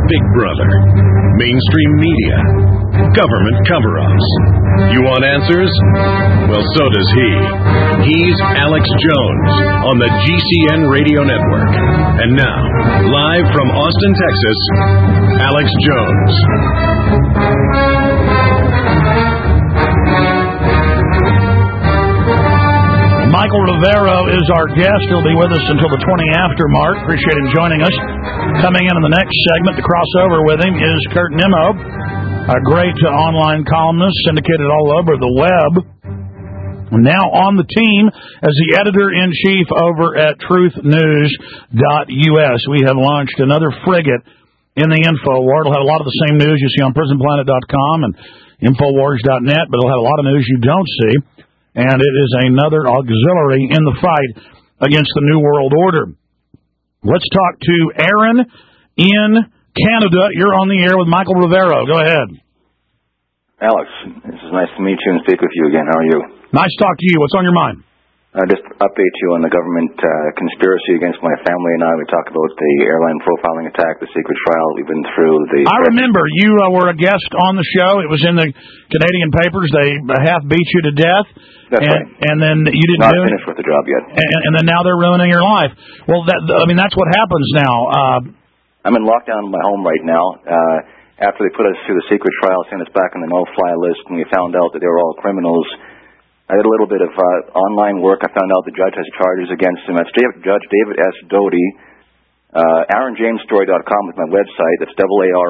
Big Brother, mainstream media, government cover-ups. You want answers? Well, so does he. He's Alex Jones on the GCN Radio Network. And now, live from Austin, Texas, Alex Jones. Michael Rivero is our guest. He'll be with us until the 20 after mark. Appreciate him joining us. Coming in the next segment to cross over with him is Kurt Nimmo, a great online columnist syndicated all over the web. Now on the team as the editor-in-chief over at TruthNews.us. We have launched another frigate in the InfoWar. It'll have a lot of the same news you see on PrisonPlanet.com and Infowars.net, but it'll have a lot of news you don't see. And it is another auxiliary in the fight against the New World Order. Let's talk to Aaron in Canada. You're on the air with Michael Rivero. Go ahead. Alex, this is nice to meet you and speak with you again. How are you? Nice to talk to you. What's on your mind? Just update you on the government conspiracy against my family and I. We talk about the airline profiling attack, the secret trial we've been through. I remember you were a guest on the show. It was in the Canadian papers. They half beat you to death. That's right. And then you didn't Not finished with the job yet. And then now they're ruining your life. Well, that's what happens now. I'm in lockdown in my home right now. After they put us through the secret trial, sent us back on the no-fly list, and we found out that they were all criminals. I did a little bit of online work. I found out the judge has charges against him. That's Judge David S. Doty. AaronJamesStory.com is my website. That's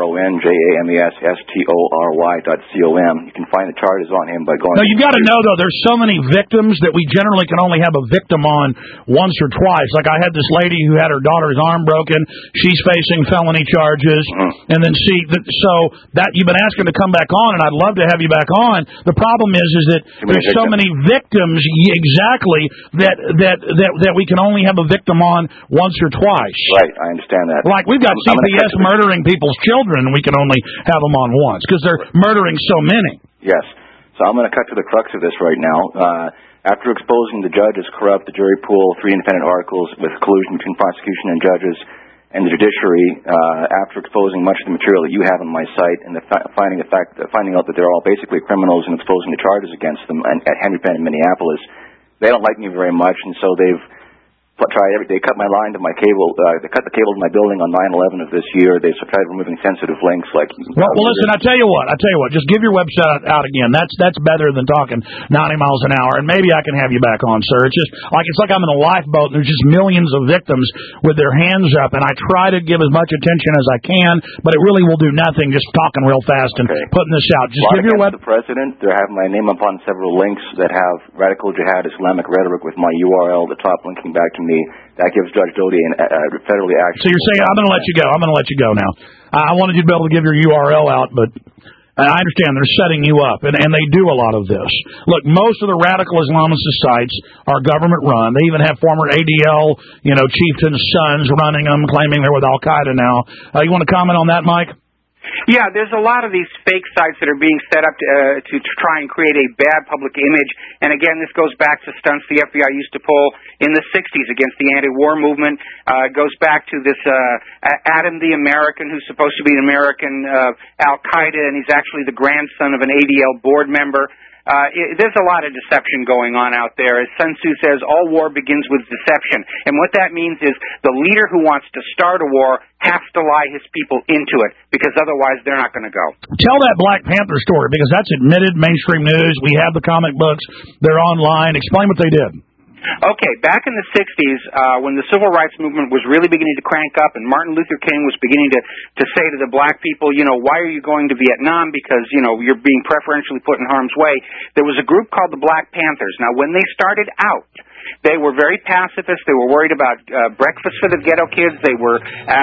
AaronJamesStory.com. You can find the charges on him by going... No, you've got to know, though, there's so many victims that we generally can only have a victim on once or twice. Like I had this lady who had her daughter's arm broken. She's facing felony charges. Mm-hmm. And then so that you've been asking to come back on, and I'd love to have you back on. The problem is that there's so many victims, exactly, that we can only have a victim on once or twice. Right. I understand that. Like, we've got CPS murdering people's children, and we can only have them on once, because they're murdering so many. Yes. So I'm going to cut to the crux of this right now. After exposing the judge as corrupt, the jury pool, 3 independent articles with collusion between prosecution and judges, and the judiciary, after exposing much of the material that you have on my site, and finding out that they're all basically criminals and exposing the charges against them at Henry Penn in Minneapolis, they don't like me very much, and so they cut my line to my cable. They cut the cable to my building on 9/11 of this year. They tried removing sensitive links like. Well, listen. I tell you what. Just give your website out again. That's better than talking 90 miles an hour. And maybe I can have you back on, sir. It's like I'm in a lifeboat and there's just millions of victims with their hands up. And I try to give as much attention as I can, but it really will do nothing. Just talking real fast and putting this out. Just give your the president. They have my name upon several links that have radical jihad Islamic rhetoric with my URL at the top, linking back to me. That gives Judge Doty a federally actionable. So you're saying I'm going to let you go. I'm going to let you go now. I wanted you to be able to give your URL out, but I understand they're setting you up, and they do a lot of this. Look, most of the radical Islamicist sites are government run. They even have former ADL, chieftains' sons running them, claiming they're with Al Qaeda now. You want to comment on that, Mike? Yeah, there's a lot of these fake sites that are being set up to try and create a bad public image. And again, this goes back to stunts the FBI used to pull in the 60s against the anti-war movement. It goes back to this Adam the American, who's supposed to be an American Al-Qaeda, and he's actually the grandson of an ADL board member. There's a lot of deception going on out there. As Sun Tzu says, all war begins with deception. And what that means is the leader who wants to start a war has to lie his people into it, because otherwise they're not going to go. Tell that Black Panther story, because that's admitted mainstream news. We have the comic books. They're online. Explain what they did. Okay, back in the 60s, when the civil rights movement was really beginning to crank up and Martin Luther King was beginning to say to the black people, why are you going to Vietnam? Because, you're being preferentially put in harm's way. There was a group called the Black Panthers. Now, when they started out, they were very pacifist. They were worried about breakfast for the ghetto kids. They were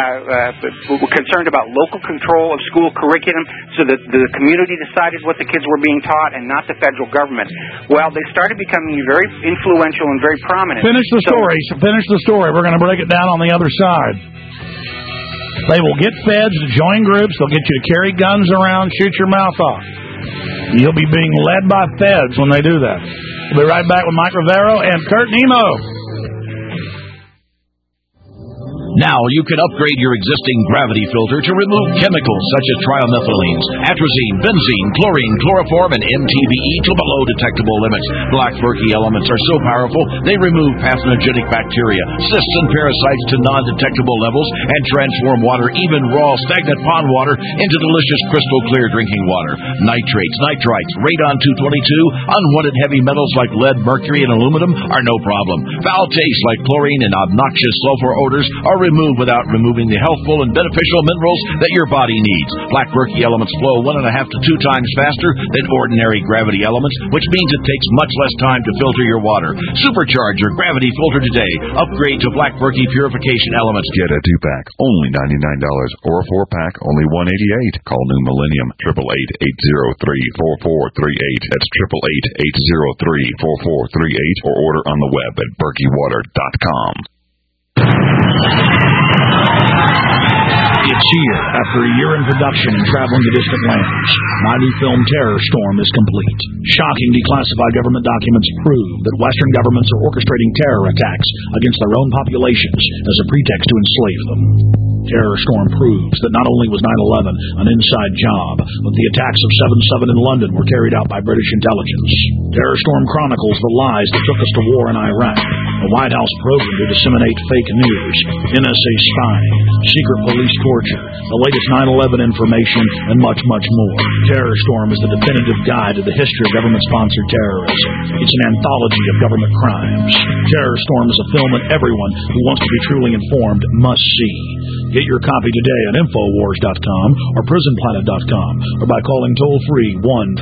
concerned about local control of school curriculum so that the community decided what the kids were being taught and not the federal government. Well, they started becoming very influential and very prominent. Finish the story. We're going to break it down on the other side. They will get feds to join groups. They'll get you to carry guns around, shoot your mouth off. You'll be being led by feds when they do that. We'll be right back with Mike Rivero and Kurt Nimmo. Now you can upgrade your existing gravity filter to remove chemicals such as trimethylenes, atrazine, benzene, chlorine, chloroform, and MTBE to below detectable limits. Black Berkey elements are so powerful they remove pathogenic bacteria, cysts, and parasites to non-detectable levels and transform water, even raw, stagnant pond water, into delicious crystal clear drinking water. Nitrates, nitrites, radon 222, unwanted heavy metals like lead, mercury, and aluminum are no problem. Foul tastes like chlorine and obnoxious sulfur odors are removed without removing the healthful and beneficial minerals that your body needs. Black Berkey elements flow 1.5 to 2 times faster than ordinary gravity elements, which means it takes much less time to filter your water. Supercharge your gravity filter today. Upgrade to Black Berkey purification elements. Get a 2-pack, only $99, or a 4-pack, only $188. Call New Millennium, 888-803-4438. That's 888-803-4438, or order on the web at berkeywater.com. It's here. After a year in production and traveling to distant lands, my new film Terror Storm is complete. Shocking declassified government documents prove that Western governments are orchestrating terror attacks against their own populations as a pretext to enslave them. Terror Storm proves that not only was 9/11 an inside job, but the attacks of 7/7 in London were carried out by British intelligence. Terror Storm chronicles the lies that took us to war in Iraq, the White House program to disseminate fake news, NSA spying, secret police torture, the latest 9/11 information, and much, much more. Terror Storm is the definitive guide to the history of government-sponsored terrorism. It's an anthology of government crimes. Terror Storm is a film that everyone who wants to be truly informed must see. Get your copy today at Infowars.com or PrisonPlanet.com or by calling toll-free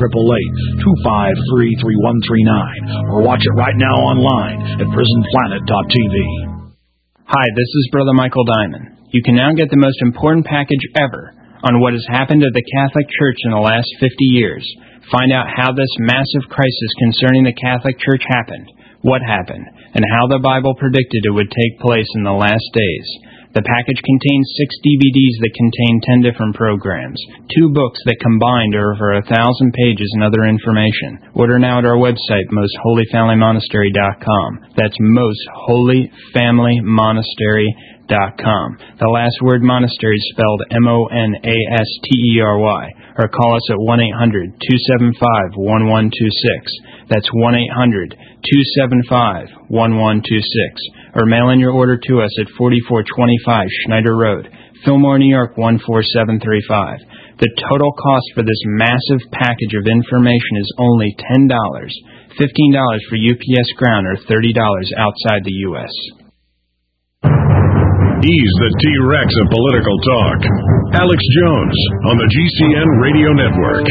1-888-253-3139 or watch it right now online at PrisonPlanet.tv. Hi, this is Brother Michael Diamond. You can now get the most important package ever on what has happened to the Catholic Church in the last 50 years. Find out how this massive crisis concerning the Catholic Church happened, what happened, and how the Bible predicted it would take place in the last days. The package contains 6 DVDs that contain 10 different programs, 2 books that combined are over 1,000 pages and other information. Order now at our website, mostholyfamilymonastery.com. That's mostholyfamilymonastery.com. The last word monastery is spelled MONASTERY. Or call us at 1-800-275-1126. That's 1-800-275-1126. Or mail in your order to us at 4425 Schneider Road, Fillmore, New York 14735. The total cost for this massive package of information is only $10, $15 for UPS Ground, or $30 outside the U.S. He's the T-Rex of political talk. Alex Jones on the GCN Radio Network.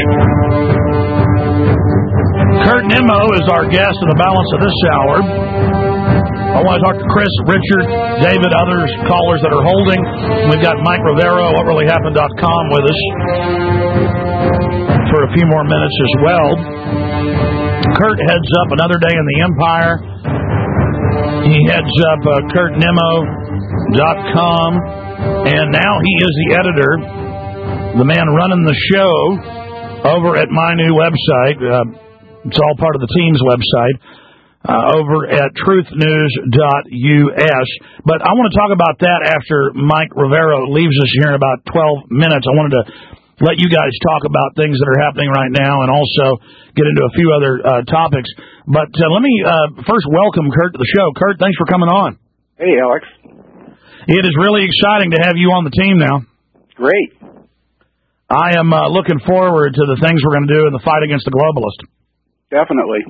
Kurt Nimmo is our guest in the balance of this hour. I want to talk to Chris, Richard, David, others, callers that are holding. We've got Mike Rivero, whatreallyhappened.com with us for a few more minutes as well. Kurt heads up Another Day in the Empire. He heads up KurtNimmo.com, and now he is the editor, the man running the show over at my new website. It's all part of the team's website. Over at truthnews.us. But I want to talk about that after Mike Rivero leaves us here in about 12 minutes. I wanted to let you guys talk about things that are happening right now and also get into a few other topics. But let me first welcome Kurt to the show. Kurt, thanks for coming on. Hey, Alex. It is really exciting to have you on the team now. Great. I am looking forward to the things we're going to do in the fight against the globalist. Definitely.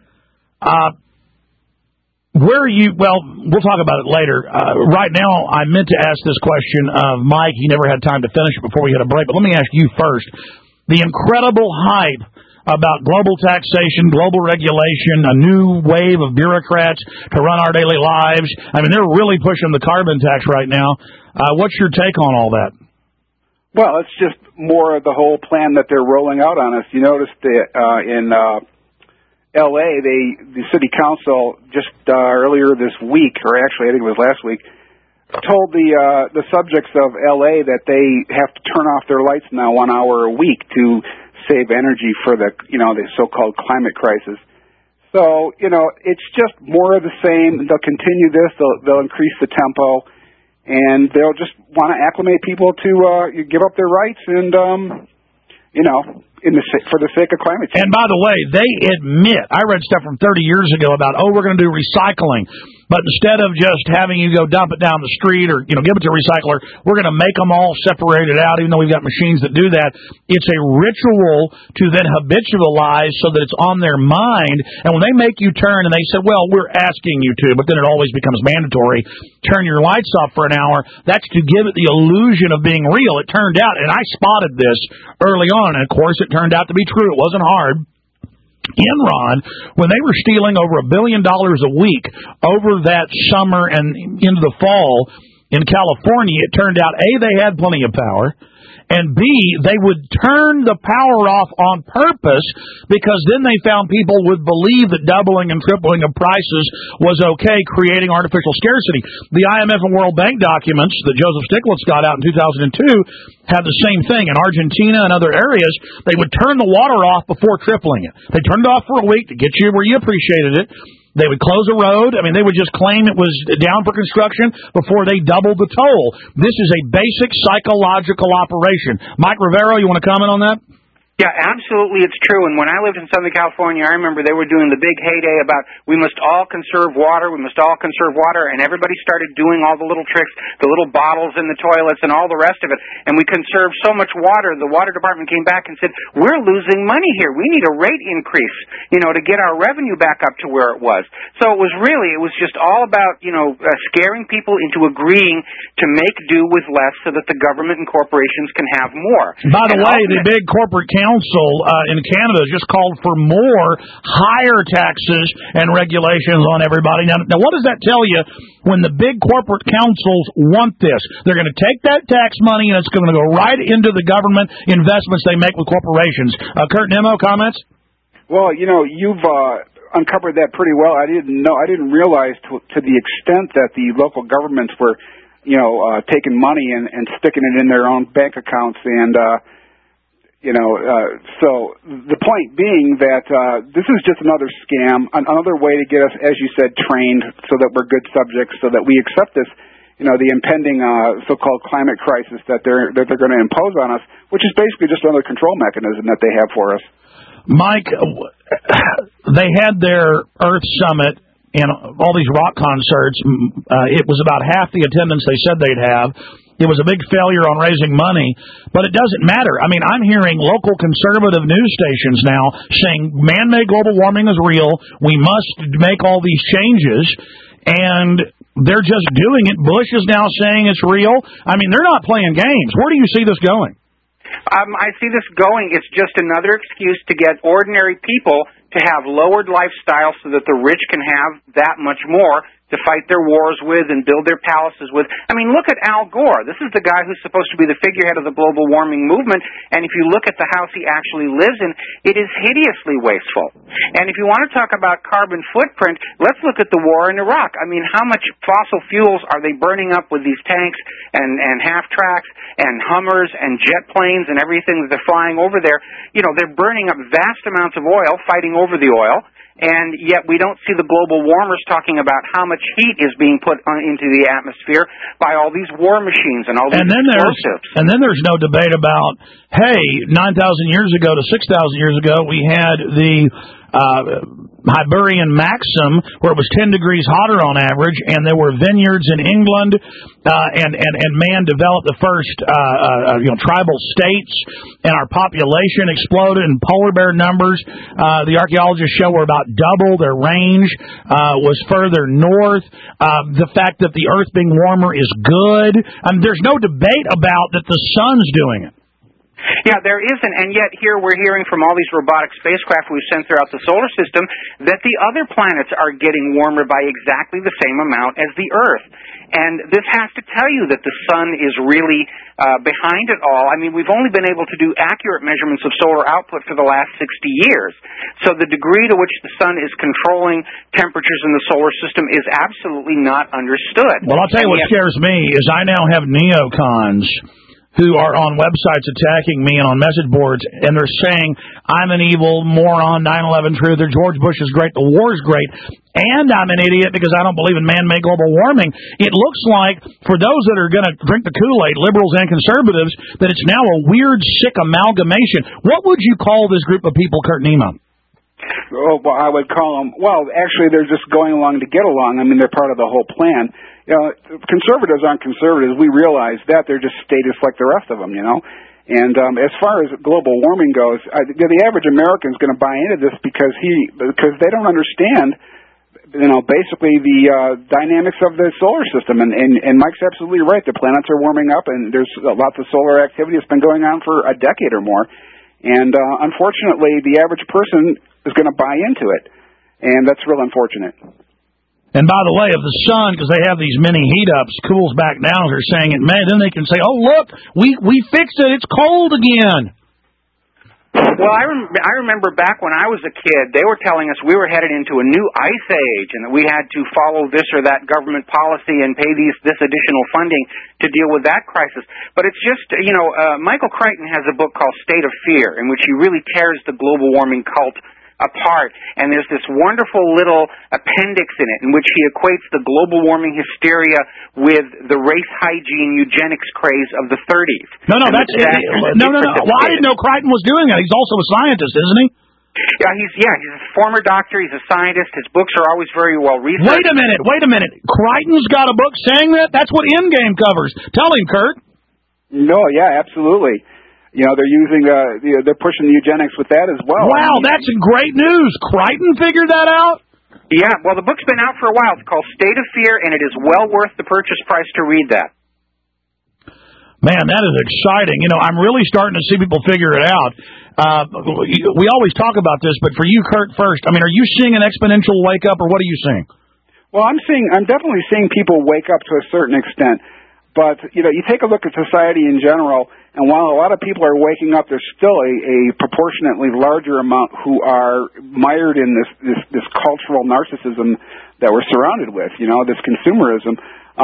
Where are you? Well, we'll talk about it later. Right now, I meant to ask this question of Mike. He never had time to finish it before we hit a break. But let me ask you first. The incredible hype about global taxation, global regulation, a new wave of bureaucrats to run our daily lives. I mean, they're really pushing the carbon tax right now. What's your take on all that? Well, it's just more of the whole plan that they're rolling out on us. You noticed that in L.A., the city council just earlier this week, or actually I think it was last week, told the subjects of L.A. that they have to turn off their lights now 1 hour a week to save energy for the so-called climate crisis. So, it's just more of the same. They'll continue this. They'll increase the tempo. and they'll just want to acclimate people to give up their rights and, for the sake of climate change. And by the way, they admit, I read stuff from 30 years ago about, we're going to do recycling. But instead of just having you go dump it down the street or, give it to a recycler, we're going to make them all separated out, even though we've got machines that do that. It's a ritual to then habitualize so that it's on their mind. And when they make you turn and they say, well, we're asking you to, but then it always becomes mandatory, turn your lights off for an hour, that's to give it the illusion of being real. It turned out, and I spotted this early on, and of course it turned out to be true. It wasn't hard. Enron, when they were stealing over $1 billion a week over that summer and into the fall in California, it turned out, A, they had plenty of power, and B, they would turn the power off on purpose because then they found people would believe that doubling and tripling of prices was okay, creating artificial scarcity. The IMF and World Bank documents that Joseph Stiglitz got out in 2002 had the same thing. In Argentina and other areas, they would turn the water off before tripling it. They turned it off for a week to get you where you appreciated it. They would close a road. I mean, they would just claim it was down for construction before they doubled the toll. This is a basic psychological operation. Mike Rivero, you want to comment on that? Yeah, absolutely, it's true. And when I lived in Southern California, I remember they were doing the big heyday about we must all conserve water, and everybody started doing all the little tricks, the little bottles in the toilets and all the rest of it. And we conserved so much water, the water department came back and said, we're losing money here. We need a rate increase, to get our revenue back up to where it was. So it was just all about, scaring people into agreeing to make do with less so that the government and corporations can have more. By the way, the big corporate council in Canada has just called for more higher taxes and regulations on everybody. Now, what does that tell you when the big corporate councils want this? They're going to take that tax money and it's going to go right into the government investments they make with corporations. Kurt Nimmo, comments? Well, you've uncovered that pretty well. I didn't realize to the extent that the local governments were, taking money and sticking it in their own bank accounts and, so the point being that this is just another scam, another way to get us, as you said, trained so that we're good subjects, so that we accept this, the impending so-called climate crisis that they're going to impose on us, which is basically just another control mechanism that they have for us. Mike, they had their Earth Summit and all these rock concerts. It was about half the attendance they said they'd have. It was a big failure on raising money, but it doesn't matter. I mean, I'm hearing local conservative news stations now saying man-made global warming is real. We must make all these changes, and they're just doing it. Bush is now saying it's real. I mean, they're not playing games. Where do you see this going? I see this going. It's just another excuse to get ordinary people to have lowered lifestyles so that the rich can have that much more to fight their wars with and build their palaces with. I mean, look at Al Gore. This is the guy who's supposed to be the figurehead of the global warming movement, and if you look at the house he actually lives in, it is hideously wasteful. And if you want to talk about carbon footprint, let's look at the war in Iraq. I mean, how much fossil fuels are they burning up with these tanks and half-tracks and Hummers and jet planes and everything that they're flying over there? They're burning up vast amounts of oil, fighting over the oil, and yet we don't see the global warmers talking about how much heat is being put into the atmosphere by all these war machines and all these explosives. And then there's no debate about, hey, 9,000 years ago to 6,000 years ago, we had the Iberian Maxim, where it was 10 degrees hotter on average, and there were vineyards in England, and man developed the first tribal states, and our population exploded, and polar bear numbers, the archaeologists show, were about double. Their range was further north. The fact that the Earth being warmer is good. There's no debate about that the sun's doing it. Yeah, there isn't, and yet here we're hearing from all these robotic spacecraft we've sent throughout the solar system that the other planets are getting warmer by exactly the same amount as the Earth. And this has to tell you that the sun is really behind it all. I mean, we've only been able to do accurate measurements of solar output for the last 60 years. So the degree to which the sun is controlling temperatures in the solar system is absolutely not understood. Well, I'll tell you what scares me is I now have neocons who are on websites attacking me and on message boards, and they're saying I'm an evil moron, 9/11 truther, George Bush is great, the war's great, and I'm an idiot because I don't believe in man-made global warming. It looks like, for those that are going to drink the Kool-Aid, liberals and conservatives, that it's now a weird, sick amalgamation. What would you call this group of people, Kurt Nemo? Oh, well, I would call them, well, actually, they're just going along to get along. I mean, they're part of the whole plan. You know, conservatives aren't conservatives. We realize that. They're just statists like the rest of them, you know. And as far as global warming goes, the average American is going to buy into this because they don't understand, you know, basically the dynamics of the solar system. And Mike's absolutely right. The planets are warming up, and there's lots of solar activity that's been going on for a decade or more. And unfortunately, the average person is going to buy into it, and that's real unfortunate. And by the way, if the sun, because they have these mini heat-ups, cools back down, they're saying it may, then they can say, oh, look, we fixed it, it's cold again. Well, I remember back when I was a kid, they were telling us we were headed into a new ice age and that we had to follow this or that government policy and pay this additional funding to deal with that crisis. But it's just, you know, Michael Crichton has a book called State of Fear, in which he really tears the global warming cult apart, and there's this wonderful little appendix in it in which he equates the global warming hysteria with the race hygiene eugenics craze of the 30s. No. Well, I didn't know Crichton was doing that. He's also a scientist, isn't he? Yeah, he's a former doctor. He's a scientist. His books are always very well researched. Wait a minute. Crichton's got a book saying that? That's what Endgame covers. Tell him, Kurt. No, yeah, absolutely. You know, they're using they're pushing the eugenics with that as well. Wow, that's great news. Crichton figured that out? Yeah, well, the book's been out for a while. It's called State of Fear, and it is well worth the purchase price to read that. Man, that is exciting. You know, I'm really starting to see people figure it out. We always talk about this, but for you, Kurt, first, I mean, are you seeing an exponential wake up, or what are you seeing? Well, I'm definitely seeing people wake up to a certain extent. But, you know, you take a look at society in general, and while a lot of people are waking up, there's still a proportionately larger amount who are mired in this cultural narcissism that we're surrounded with, you know, this consumerism.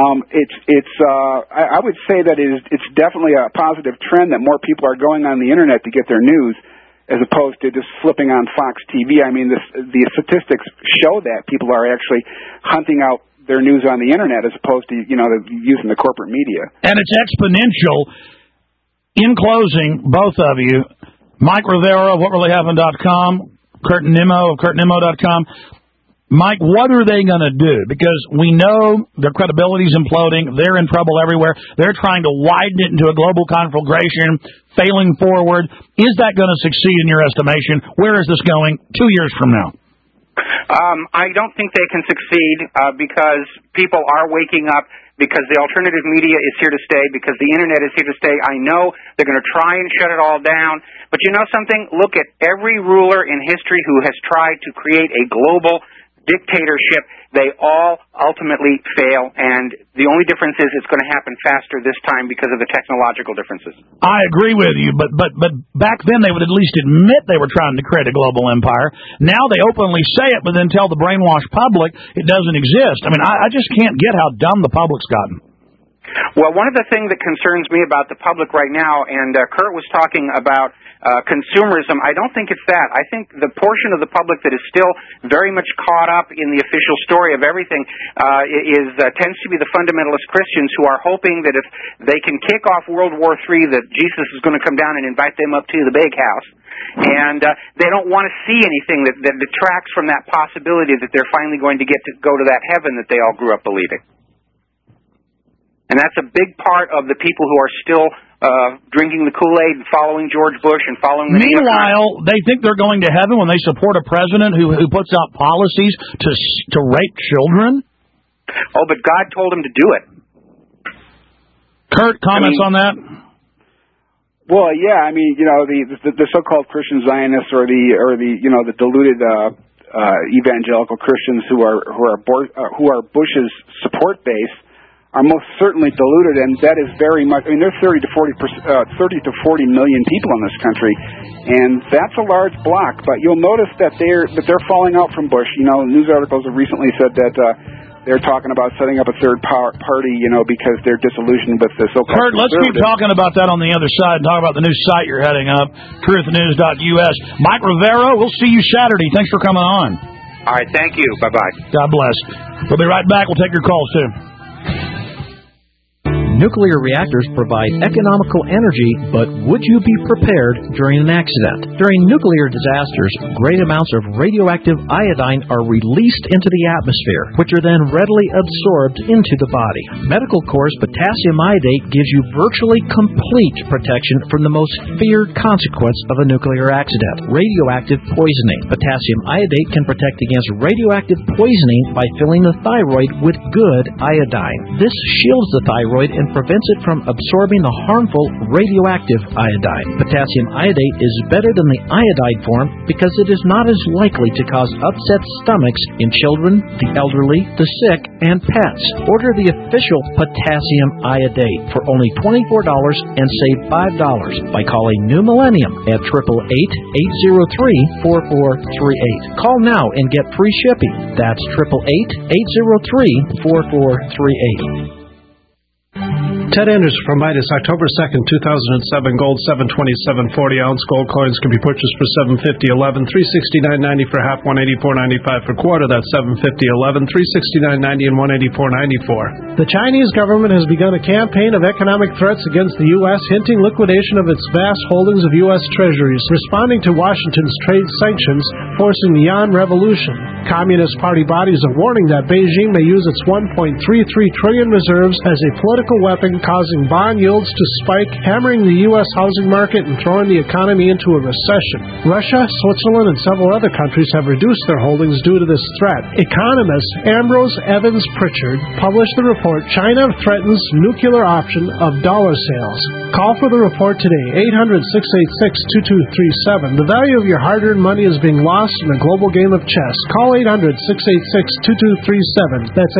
I would say that it's definitely a positive trend that more people are going on the Internet to get their news as opposed to just flipping on Fox TV. I mean, the statistics show that people are actually hunting out their news on the Internet as opposed to, you know, using the corporate media. And it's exponential. In closing, both of you, Mike Rivera of WhatReallyHappened.com, Kurt Nimmo of KurtNimmo.com. Mike, what are they going to do? Because we know their credibility is imploding. They're in trouble everywhere. They're trying to widen it into a global conflagration, failing forward. Is that going to succeed in your estimation? Where is this going 2 years from now? I don't think they can succeed because people are waking up, because the alternative media is here to stay, because the Internet is here to stay. I know they're going to try and shut it all down. But you know something? Look at every ruler in history who has tried to create a global dictatorship. They all ultimately fail, and the only difference is it's going to happen faster this time because of the technological differences. I agree with you, but back then they would at least admit they were trying to create a global empire. Now they openly say it, but then tell the brainwashed public it doesn't exist. I mean, I just can't get how dumb the public's gotten. Well, one of the things that concerns me about the public right now, and Kurt was talking about consumerism, I don't think it's that. I think the portion of the public that is still very much caught up in the official story of everything tends to be the fundamentalist Christians who are hoping that if they can kick off World War III, that Jesus is going to come down and invite them up to the big house. And they don't want to see anything that detracts from that possibility that they're finally going to get to go to that heaven that they all grew up believing. And that's a big part of the people who are still drinking the Kool-Aid and following George Bush and following the... Meanwhile, they think they're going to heaven when they support a president who puts out policies to rape children? Oh, but God told him to do it. Kurt, comments on that? Well, yeah, I mean, you know, the so-called Christian Zionists or the you know, the deluded evangelical Christians who are Bush's support base are most certainly diluted, and that is very much. I mean, there's 30 to 40 million people in this country, and that's a large block. But you'll notice that they're falling out from Bush. You know, news articles have recently said that they're talking about setting up a third party, because they're disillusioned with the so-called Kurt, let's keep talking about that on the other side and talk about the new site you're heading up, truthnews.us. Mike Rivera, we'll see you Saturday. Thanks for coming on. All right, thank you. Bye-bye. God bless. We'll be right back. We'll take your calls, too. Nuclear reactors provide economical energy, but would you be prepared during an accident? During nuclear disasters, great amounts of radioactive iodine are released into the atmosphere, which are then readily absorbed into the body. Medical Corps' potassium iodate gives you virtually complete protection from the most feared consequence of a nuclear accident, radioactive poisoning. Potassium iodate can protect against radioactive poisoning by filling the thyroid with good iodine. This shields the thyroid and prevents it from absorbing the harmful radioactive iodine. Potassium iodate is better than the iodide form because it is not as likely to cause upset stomachs in children, the elderly, the sick, and pets. Order the official potassium iodate for only $24 and save $5 by calling New Millennium at 888-803-4438. Call now and get free shipping. That's 888-803-4438. Ted Anderson from Midas, October 2nd, 2007, gold 727 40-ounce gold coins can be purchased for $750.11, $369.90 for half, $184.95 for quarter. That's $750.11, $369.90, and $184.94. The Chinese government has begun a campaign of economic threats against the U.S., hinting liquidation of its vast holdings of U.S. treasuries, responding to Washington's trade sanctions, forcing the yuan revolution. Communist Party bodies are warning that Beijing may use its $1.33 trillion reserves as a political weapon, causing bond yields to spike, hammering the U.S. housing market and throwing the economy into a recession. Russia, Switzerland, and several other countries have reduced their holdings due to this threat. Economist Ambrose Evans Pritchard published the report, China Threatens Nuclear Option of Dollar Sales. Call for the report today, 800-686-2237. The value of your hard-earned money is being lost in a global game of chess. Call 800-686-2237. That's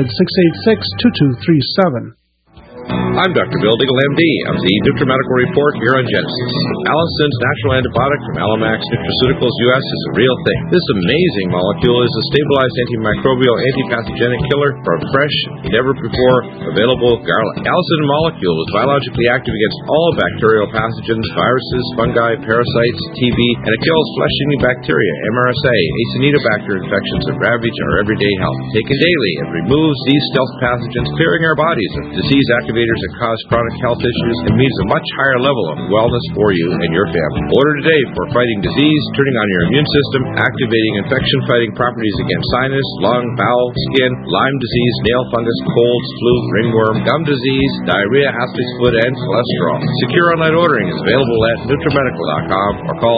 800-686-2237. I'm Dr. Bill Deagle, MD, of the NutriMedical Report here on Genesis. Allison's natural antibiotic from Alamax Nutraceuticals US is a real thing. This amazing molecule is a stabilized antimicrobial antipathogenic killer for a fresh, never-before available garlic. Allison molecule is biologically active against all bacterial pathogens, viruses, fungi, parasites, TB, and it kills flesh-eating bacteria, MRSA, Acinetobacter infections that ravage our everyday health. Taken daily, it removes these stealth pathogens, clearing our bodies of disease activators that cause chronic health issues and means a much higher level of wellness for you and your family. Order today for fighting disease, turning on your immune system, activating infection-fighting properties against sinus, lung, bowel, skin, Lyme disease, nail fungus, colds, flu, ringworm, gum disease, diarrhea, athlete's foot, and cholesterol. Secure online ordering is available at NutriMedical.com or call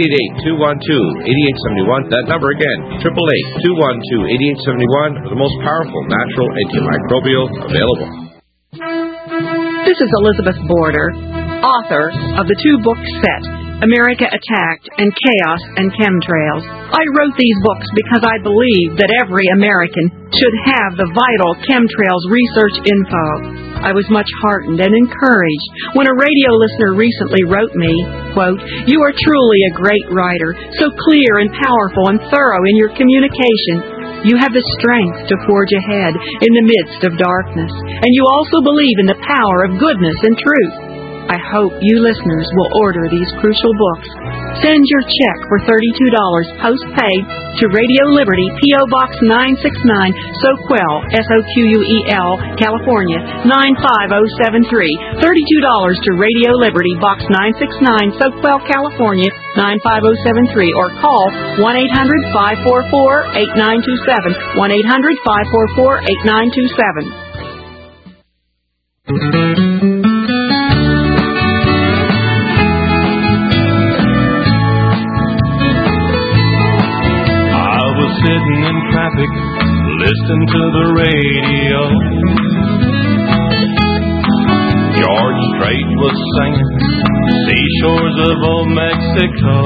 888-212-8871. That number again, 888-212-8871 for the most powerful natural antimicrobial available. This is Elizabeth Border, author of the two-book set, America Attacked and Chaos and Chemtrails. I wrote these books because I believe that every American should have the vital chemtrails research info. I was much heartened and encouraged when a radio listener recently wrote me, quote, "You are truly a great writer, so clear and powerful and thorough in your communication. You have the strength to forge ahead in the midst of darkness, and you also believe in the power of goodness and truth. I hope you listeners will order these crucial books. Send your check for $32 post-paid to Radio Liberty, P.O. Box 969, Soquel, S-O-Q-U-E-L, California, 95073. $32 to Radio Liberty, Box 969, Soquel, California, 95073, or call 1-800-544-8927, 1-800-544-8927. Sitting in traffic, listening to the radio. George Strait was singing Seashores of Old Mexico.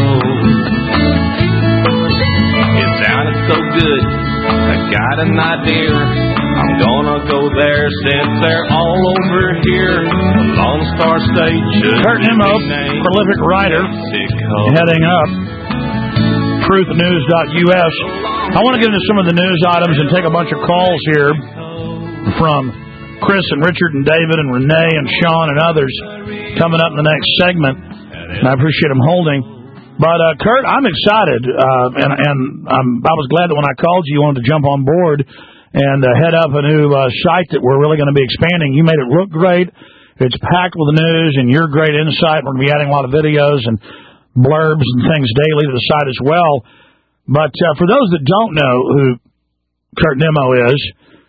It sounded so good, I got an idea. I'm gonna go there since they're all over here. The Lone Star State should Kurt Nimmo, prolific writer, heading up truthnews.us. I want to get into some of the news items and take a bunch of calls here from Chris and Richard and David and Renee and Sean and others coming up in the next segment. And I appreciate them holding. But, Kurt, I'm excited, and I was glad that when I called you, you wanted to jump on board and head up a new site that we're really going to be expanding. You made it look great. It's packed with news and your great insight. We're going to be adding a lot of videos and blurbs and things daily to the site as well. But for those that don't know who Kurt Nimmo is,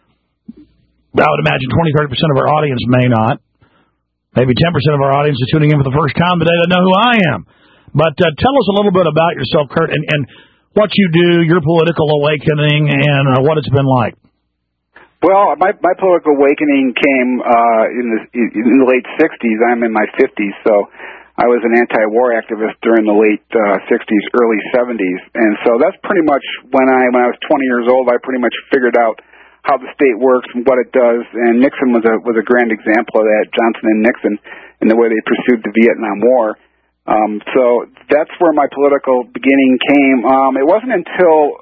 I would imagine 20-30% of our audience may not. Maybe 10% of our audience is tuning in for the first time today that know who I am. But tell us a little bit about yourself, Kurt, and what you do, your political awakening, and what it's been like. Well, my political awakening came in the late 60s. I'm in my 50s, so I was an anti-war activist during the late 60s, early 70s. And so that's pretty much when I was 20 years old, I pretty much figured out how the state works and what it does. And Nixon was a grand example of that, Johnson and Nixon, and the way they pursued the Vietnam War. So that's where my political beginning came. It wasn't until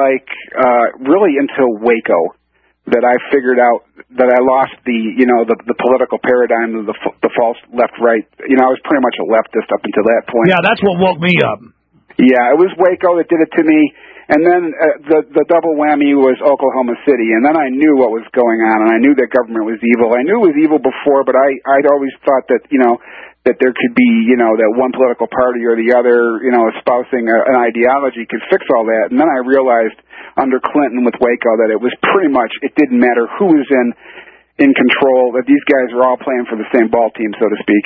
really until Waco that I figured out that I lost the political paradigm of the false left-right. I was pretty much a leftist up until that point. Yeah, that's what woke me up. Yeah, it was Waco that did it to me. And then the double whammy was Oklahoma City. And then I knew what was going on, and I knew that government was evil. I knew it was evil before, but I'd always thought that, that there could be, that one political party or the other, espousing an ideology could fix all that. And then I realized under Clinton with Waco that it was pretty much, it didn't matter who was in control, that these guys were all playing for the same ball team, so to speak.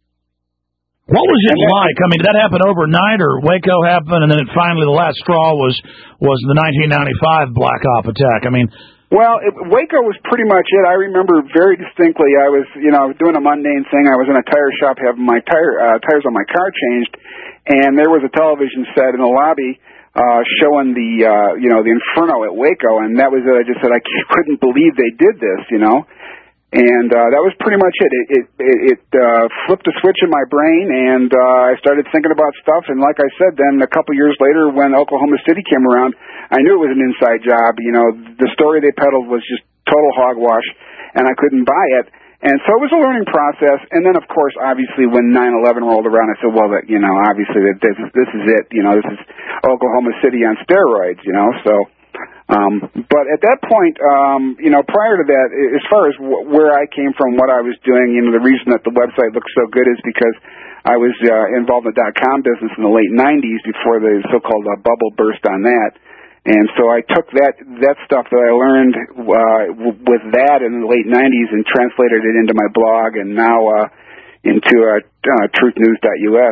What was it like? I mean, did that happen overnight, or Waco happened, and then finally the last straw was the 1995 Black Op attack? I mean, well, Waco was pretty much it. I remember very distinctly. I was doing a mundane thing. I was in a tire shop having my tires on my car changed, and there was a television set in the lobby showing the inferno at Waco, and that was it. I just said I couldn't believe they did this, And that was pretty much it. It flipped a switch in my brain, and I started thinking about stuff. And like I said, then a couple years later, when Oklahoma City came around, I knew it was an inside job. The story they peddled was just total hogwash, and I couldn't buy it. And so it was a learning process. And then, of course, obviously, when 9/11 rolled around, I said, well, obviously, this is it. This is Oklahoma City on steroids. So. But at that point, prior to that, as far as where I came from, what I was doing, the reason that the website looks so good is because I was involved in the .com business in the late 90s before the so-called bubble burst on that. And so I took that stuff that I learned with that in the late 90s and translated it into my blog and now into truthnews.us.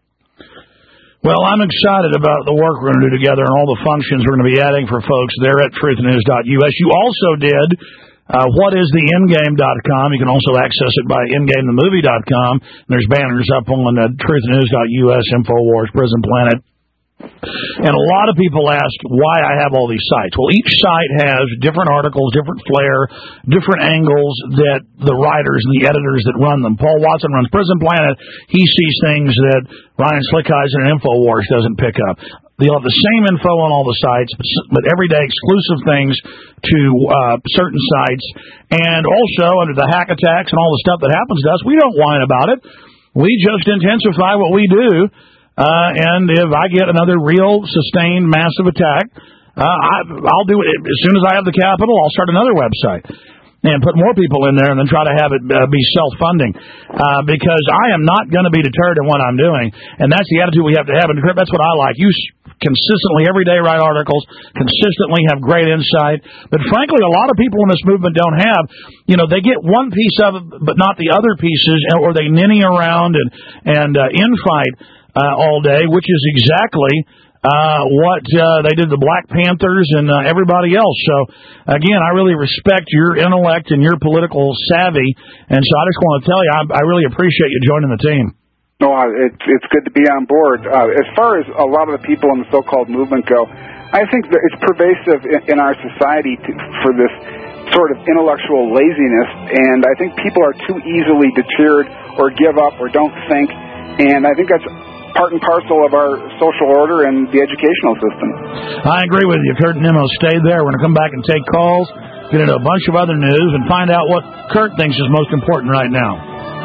Well, I'm excited about the work we're going to do together and all the functions we're going to be adding for folks there at truthnews.us. You also did whatistheendgame.com. You can also access it by endgamethemovie.com. There's banners up on truthnews.us, InfoWars, Prison Planet. And a lot of people ask why I have all these sites. Well, each site has different articles, different flair, different angles that the writers and the editors that run them. Paul Watson runs Prison Planet. He sees things that Ryan Slickheiser and InfoWars doesn't pick up. They'll have the same info on all the sites, but everyday exclusive things to certain sites. And also, under the hack attacks and all the stuff that happens to us, we don't whine about it. We just intensify what we do. And if I get another real, sustained, massive attack, I'll do it. As soon as I have the capital, I'll start another website and put more people in there and then try to have it be self-funding. Because I am not going to be deterred in what I'm doing. And that's the attitude we have to have. And that's what I like. You consistently, every day, write articles, consistently have great insight. But frankly, a lot of people in this movement don't have. They get one piece of it, but not the other pieces, or they ninny around and infight all day, which is exactly what they did to the Black Panthers and everybody else. So, again, I really respect your intellect and your political savvy, and so I just want to tell you, I really appreciate you joining the team. No, it's good to be on board. As far as a lot of the people in the so-called movement go, I think that it's pervasive in our society for this sort of intellectual laziness, and I think people are too easily deterred or give up or don't think, and I think that's part and parcel of our social order and the educational system. I agree with you. Kurt Nimmo, stay there. We're going to come back and take calls, get into a bunch of other news, and find out what Kurt thinks is most important right now.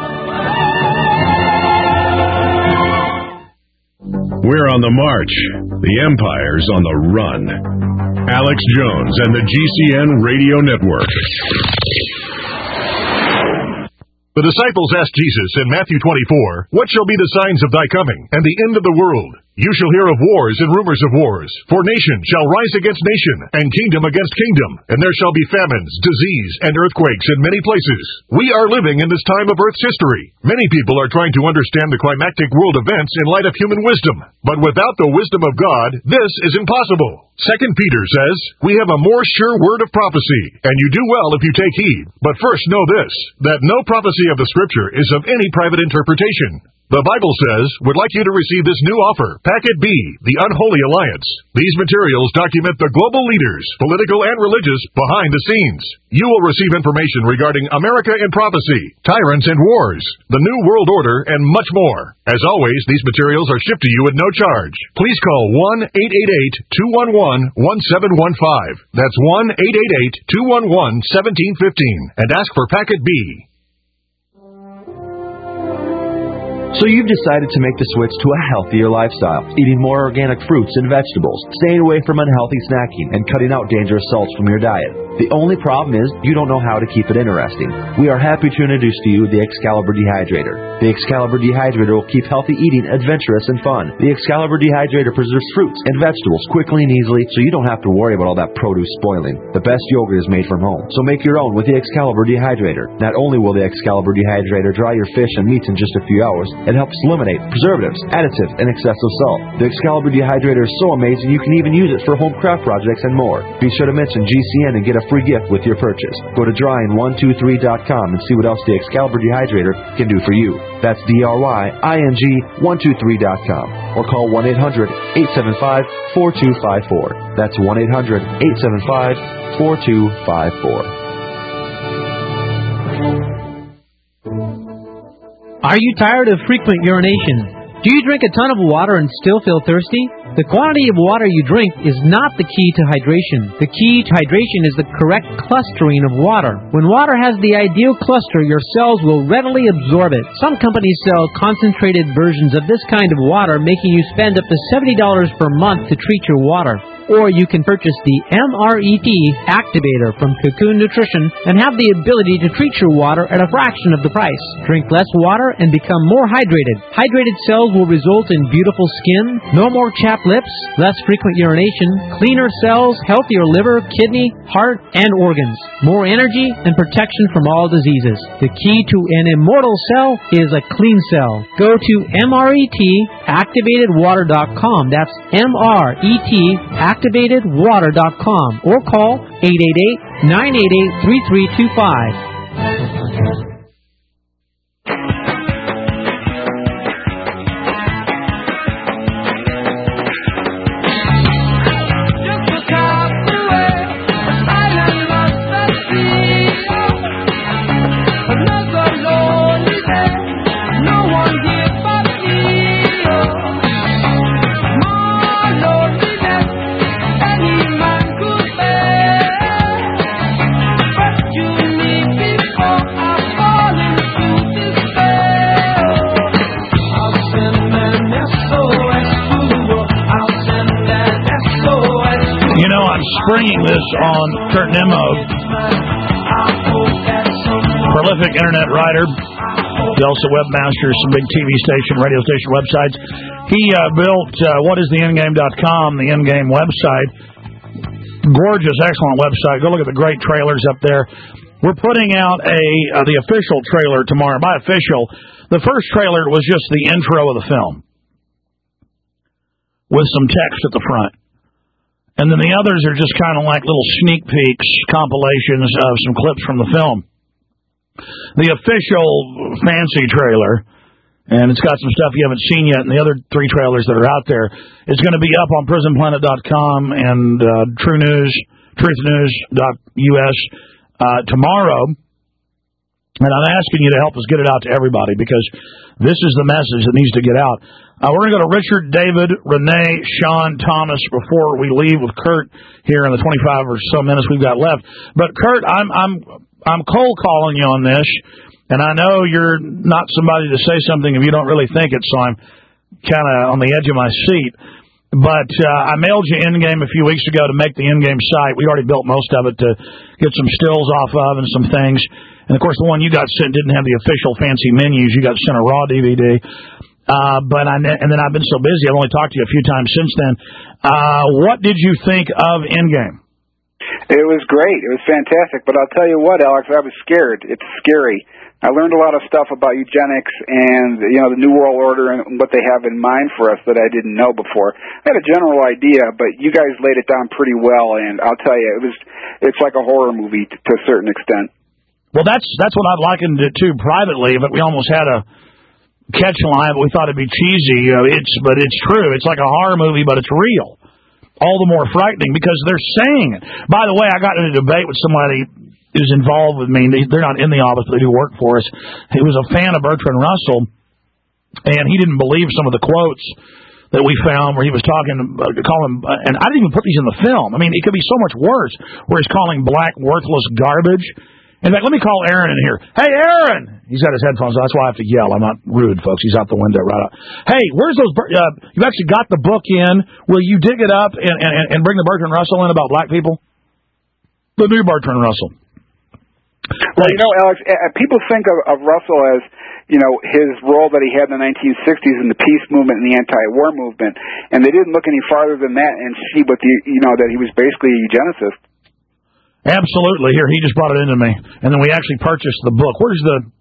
We're on the march. The Empire's on the run. Alex Jones and the GCN Radio Network. The disciples asked Jesus in Matthew 24, "What shall be the signs of thy coming, and the end of the world? You shall hear of wars and rumors of wars. For nation shall rise against nation, and kingdom against kingdom, and there shall be famines, disease, and earthquakes in many places." We are living in this time of Earth's history. Many people are trying to understand the climactic world events in light of human wisdom. But without the wisdom of God, this is impossible. 2 Peter says, "We have a more sure word of prophecy, and you do well if you take heed. But first know this, that no prophecy of the Scripture is of any private interpretation." The Bible says, "Would like you to receive this new offer, Packet B, the Unholy Alliance." These materials document the global leaders, political and religious, behind the scenes. You will receive information regarding America in prophecy, tyrants and wars, the New World Order, and much more. As always, these materials are shipped to you at no charge. Please call 1-888-211-1715. That's 1-888-211-1715, and ask for Packet B. So you've decided to make the switch to a healthier lifestyle, eating more organic fruits and vegetables, staying away from unhealthy snacking, and cutting out dangerous salts from your diet. The only problem is you don't know how to keep it interesting. We are happy to introduce to you the Excalibur Dehydrator. The Excalibur Dehydrator will keep healthy eating adventurous and fun. The Excalibur Dehydrator preserves fruits and vegetables quickly and easily, so you don't have to worry about all that produce spoiling. The best yogurt is made from home, so make your own with the Excalibur Dehydrator. Not only will the Excalibur Dehydrator dry your fish and meats in just a few hours, it helps eliminate preservatives, additives, and excessive salt. The Excalibur Dehydrator is so amazing you can even use it for home craft projects and more. Be sure to mention GCN and get a free gift with your purchase. Go to drying123.com and see what else the Excalibur Dehydrator can do for you. That's DRYING123.com. Or call 1-800-875-4254. That's 1-800-875-4254. Are you tired of frequent urination? Do you drink a ton of water and still feel thirsty? The quantity of water you drink is not the key to hydration. The key to hydration is the correct clustering of water. When water has the ideal cluster, your cells will readily absorb it. Some companies sell concentrated versions of this kind of water, making you spend up to $70 per month to treat your water. Or you can purchase the MRET Activator from Cocoon Nutrition and have the ability to treat your water at a fraction of the price. Drink less water and become more hydrated. Hydrated cells will result in beautiful skin, no more chapped lips, less frequent urination, cleaner cells, healthier liver, kidney, heart, and organs, more energy, and protection from all diseases. The key to an immortal cell is a clean cell. Go to MRETactivatedwater.com. That's MRETactivatedwater.com or call 888-988-3325. Springing this on Kurt Nimmo, prolific internet writer, also webmaster, some big TV station, radio station websites. He built whatistheendgame.com, the Endgame website. Gorgeous, excellent website. Go look at the great trailers up there. We're putting out the official trailer tomorrow. By official, the first trailer was just the intro of the film with some text at the front. And then the others are just kind of like little sneak peeks, compilations of some clips from the film. The official fancy trailer, and it's got some stuff you haven't seen yet, and the other three trailers that are out there, is going to be up on prisonplanet.com and truthnews.us tomorrow. And I'm asking you to help us get it out to everybody, because this is the message that needs to get out. We're going to go to Richard, David, Renee, Sean, Thomas before we leave with Kurt here in the 25 or so minutes we've got left. But Kurt, I'm cold calling you on this, and I know you're not somebody to say something if you don't really think it, so I'm kind of on the edge of my seat. But I mailed you Endgame a few weeks ago to make the Endgame site. We already built most of it to get some stills off of and some things. And, of course, the one you got sent didn't have the official fancy menus. You got sent a raw DVD. And then I've been so busy, I've only talked to you a few times since then. What did you think of Endgame? It was great. It was fantastic. But I'll tell you what, Alex, I was scared. It's scary. I learned a lot of stuff about eugenics and, the New World Order and what they have in mind for us that I didn't know before. I had a general idea, but you guys laid it down pretty well, and I'll tell you, it's like a horror movie to a certain extent. Well, that's what I've likened it to privately, but we almost had a catch line, but we thought it'd be cheesy. But it's true. It's like a horror movie, but it's real. All the more frightening because they're saying it. By the way, I got in a debate with somebody who's involved with me. They're not in the office, but they do work for us. He was a fan of Bertrand Russell, and he didn't believe some of the quotes that we found where he was calling, and I didn't even put these in the film. I mean, it could be so much worse, where he's calling black worthless garbage. In fact, let me call Aaron in here. Hey, Aaron! He's got his headphones on. That's why I have to yell. I'm not rude, folks. He's out the window right out. Hey, where's those... you actually got the book in. Will you dig it up and bring the Bertrand Russell in about black people? The new Bertrand Russell. Well, Alex, people think of Russell as, his role that he had in the 1960s in the peace movement and the anti-war movement, and they didn't look any farther than that and see what that he was basically a eugenicist. Absolutely. Here, he just brought it into me, and then we actually purchased the book. Where's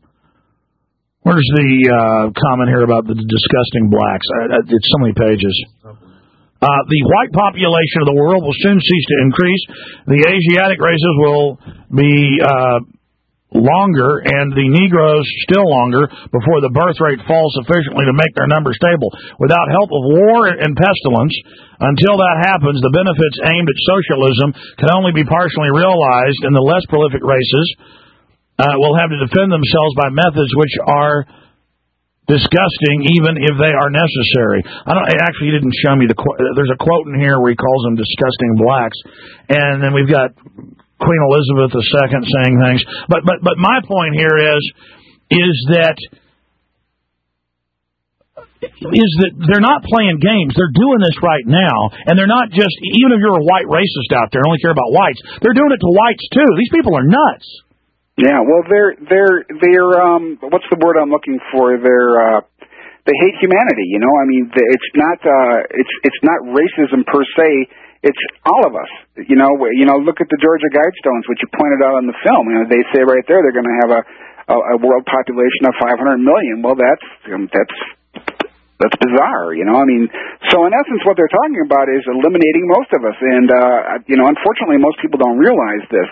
the comment here about the disgusting blacks? It's so many pages. The white population of the world will soon cease to increase. The Asiatic races will be longer, and the Negroes still longer before the birth rate falls sufficiently to make their numbers stable. Without help of war and pestilence, until that happens, the benefits aimed at socialism can only be partially realized, and the less prolific races will have to defend themselves by methods which are disgusting, even if they are necessary. Actually, he didn't show me the quote. There's a quote in here where he calls them disgusting blacks, and then we've got Queen Elizabeth II saying things. But my point here is that they're not playing games. They're doing this right now, and they're not just, even if you're a white racist out there and only care about whites, they're doing it to whites too. These people are nuts. Yeah, well, they're what's the word I'm looking for? They hate humanity. I mean, it's not racism per se. It's all of us. Look at the Georgia Guidestones, which you pointed out in the film. They say right there they're going to have a world population of 500 million. Well, that's bizarre. I mean, so in essence, what they're talking about is eliminating most of us, and unfortunately, most people don't realize this.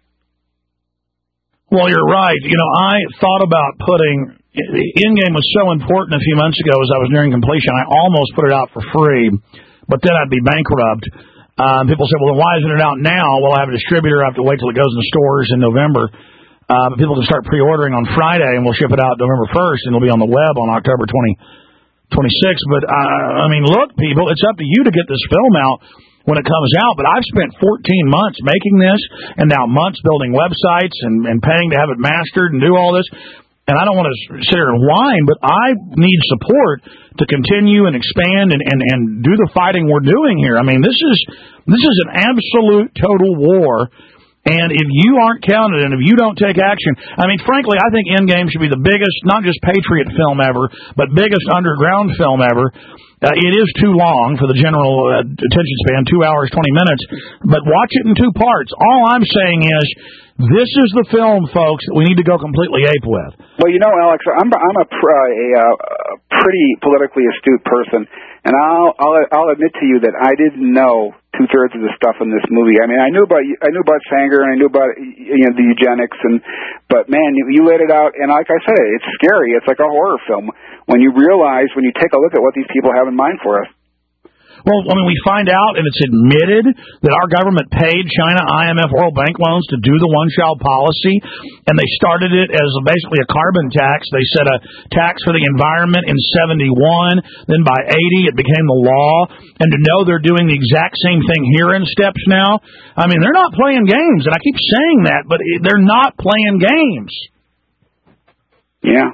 Well, you're right. I thought about putting... Endgame was so important a few months ago as I was nearing completion. I almost put it out for free, but then I'd be bankrupt. People say, well, then why isn't it out now? Well, I have a distributor. I have to wait till it goes in the stores in November. But people can start pre-ordering on Friday, and we'll ship it out November 1st, and it'll be on the web on October 26th. But, look, people, it's up to you to get this film out when it comes out, but I've spent 14 months making this, and now months building websites and paying to have it mastered and do all this. And I don't want to sit here and whine, but I need support to continue and expand and do the fighting we're doing here. I mean, this is an absolute total war, and if you aren't counted and if you don't take action, I mean, frankly, I think Endgame should be the biggest, not just Patriot film ever, but biggest underground film ever. It is too long for the general attention span, 2 hours, 20 minutes, but watch it in two parts. All I'm saying is, this is the film, folks, that we need to go completely ape with. Well, Alex, I'm a pretty politically astute person, and I'll admit to you that I didn't know 2/3 of the stuff in this movie. I mean, I knew about Sanger, and I knew about the eugenics, but man, you laid it out, and like I said, it's scary. It's like a horror film when you take a look at what these people have in mind for us. Well, I mean, we find out, and it's admitted, that our government paid China IMF World Bank loans to do the one-child policy, and they started it as basically a carbon tax. They set a tax for the environment in 71, then by 80 it became the law, and to know they're doing the exact same thing here in steps now, I mean, they're not playing games, and I keep saying that, but they're not playing games. Yeah.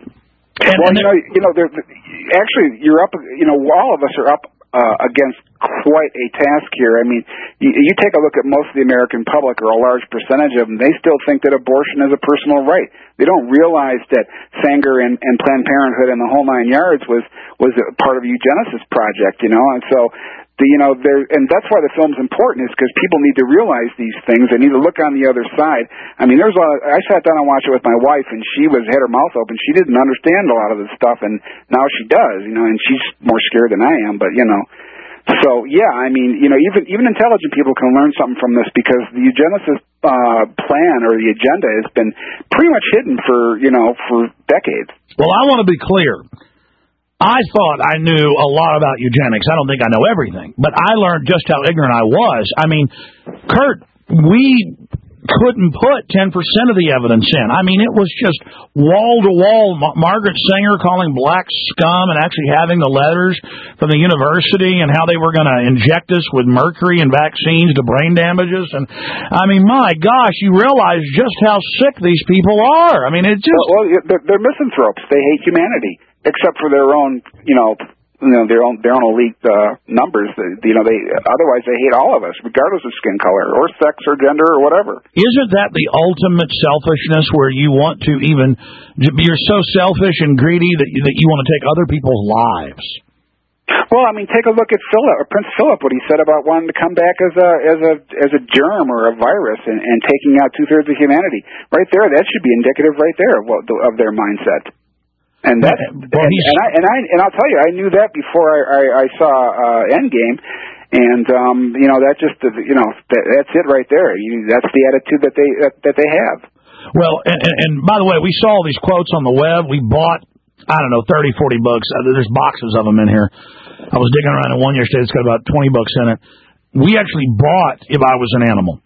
Actually, you're up, all of us are up against quite a task here. I mean, you take a look at most of the American public, or a large percentage of them, they still think that abortion is a personal right. They don't realize that Sanger and Planned Parenthood and the whole nine yards was a part of the eugenesis project, and so and that's why the film's important, is because people need to realize these things. They need to look on the other side. I mean, I sat down and watched it with my wife, and she had her mouth open. She didn't understand a lot of this stuff, and now she does, and she's more scared than I am, but, So, yeah, I mean, even intelligent people can learn something from this, because the eugenesis plan or the agenda has been pretty much hidden for decades. Well, I want to be clear. I thought I knew a lot about eugenics. I don't think I know everything, but I learned just how ignorant I was. I mean, Kurt, we couldn't put 10% of the evidence in. I mean, it was just wall-to-wall. Margaret Sanger calling black scum and actually having the letters from the university and how they were going to inject us with mercury and vaccines to brain damages. And, I mean, my gosh, you realize just how sick these people are. I mean, it just... Well, they're misanthropes. They hate humanity, except for their own, their own elite numbers. Otherwise they hate all of us, regardless of skin color or sex or gender or whatever. Isn't that the ultimate selfishness, where you want to you're so selfish and greedy that you want to take other people's lives? Well, I mean, take a look at Prince Philip, what he said about wanting to come back as a germ or a virus and taking out 2/3 of humanity. Right there, that should be indicative right there of their mindset. And that's and I'll tell you, I knew that before I saw Endgame, and that just that's it right there. That's the attitude that they have. Well, and by the way, we saw all these quotes on the web. We bought 30, 40 books. There's boxes of them in here. I was digging around in one yesterday. It's got about 20 books in it. We actually bought If I Was an Animal,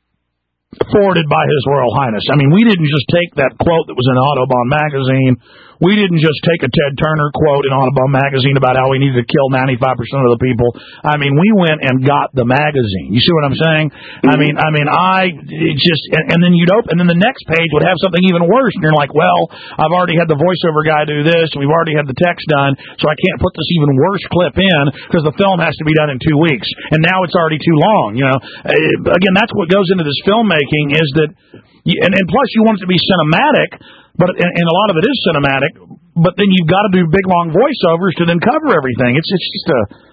forwarded by His Royal Highness. I mean, we didn't just take that quote that was in Audubon magazine. We didn't just take a Ted Turner quote in Audubon magazine about how we needed to kill 95% of the people. I mean, we went and got the magazine. You see what I'm saying? Mm-hmm. And then you'd open, and then the next page would have something even worse, and you're like, well, I've already had the voiceover guy do this, and we've already had the text done, so I can't put this even worse clip in because the film has to be done in 2 weeks, and now it's already too long. Again, that's what goes into this filmmaking, is that, and plus you want it to be cinematic. And a lot of it is cinematic, but then you've got to do big, long voiceovers to then cover everything. It's just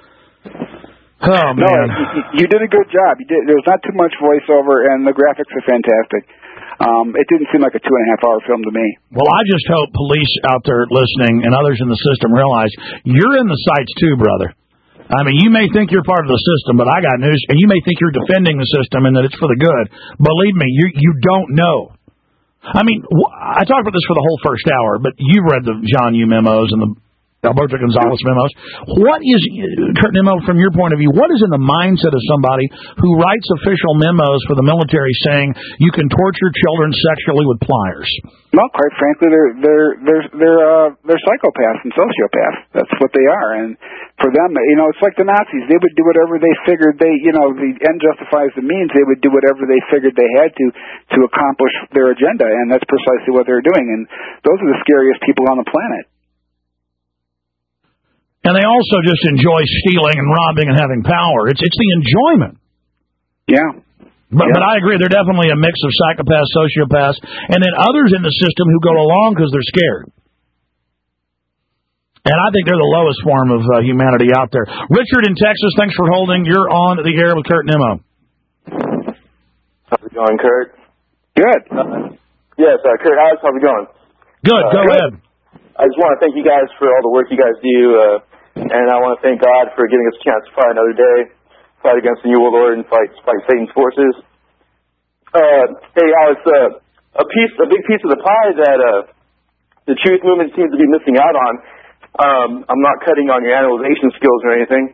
oh, man. No, you did a good job. There was not too much voiceover, and the graphics are fantastic. It didn't seem like a 2.5-hour film to me. Well, I just hope police out there listening and others in the system realize you're in the sights too, brother. I mean, you may think you're part of the system, but I got news, and you may think you're defending the system and that it's for the good. Believe me, you don't know. I mean, I talked about this for the whole first hour, but you've read the John Yoo memos and the Alberto Gonzalez memos. What is, Kurt Nimmo, from your point of view, what is in the mindset of somebody who writes official memos for the military saying you can torture children sexually with pliers? Well, quite frankly, they're psychopaths and sociopaths. That's what they are. And for them, it's like the Nazis. They would do whatever they figured the end justifies the means. They would do whatever they figured they had to accomplish their agenda, and that's precisely what they're doing. And those are the scariest people on the planet. And they also just enjoy stealing and robbing and having power. It's the enjoyment. Yeah. But I agree, they're definitely a mix of psychopaths, sociopaths, and then others in the system who go along because they're scared. And I think they're the lowest form of humanity out there. Richard in Texas, thanks for holding. You're on the air with Kurt Nimmo. How's it going, Kurt? Good. Yes, Kurt, how's it going? Good, go ahead. I just want to thank you guys for all the work you guys do, and I want to thank God for giving us a chance to fight another day, fight against the New World Order, and fight Satan's forces. Hey, Alex, a big piece of the pie that the truth movement seems to be missing out on. I'm not cutting on your analyzation skills or anything,